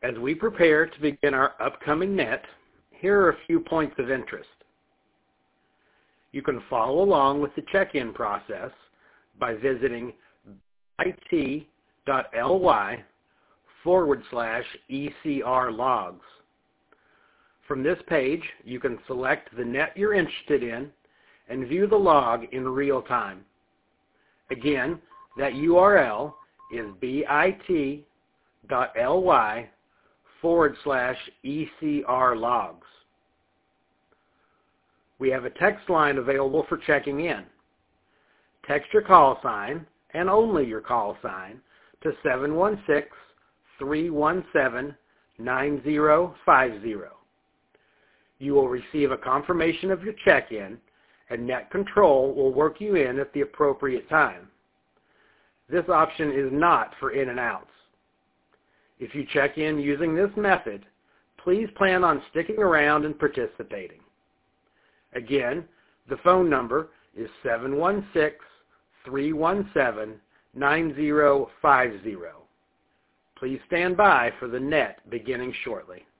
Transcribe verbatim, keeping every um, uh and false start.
As we prepare to begin our upcoming net, here are a few points of interest. You can follow along with the check-in process by visiting bit.ly forward slash ECR logs. From this page, you can select the net you're interested in and view the log in real time. Again, that U R L is bit.ly forward slash ECR logs. We have a text line available for checking in. Text your call sign, and only your call sign, to seven one six, three one seven, nine zero five zero. You will receive a confirmation of your check-in, and Net Control will work you in at the appropriate time. This option is not for in and outs. If you check in using this method, please plan on sticking around and participating. Again, the phone number is seven one six, three one seven, nine zero five zero. Please stand by for the net beginning shortly.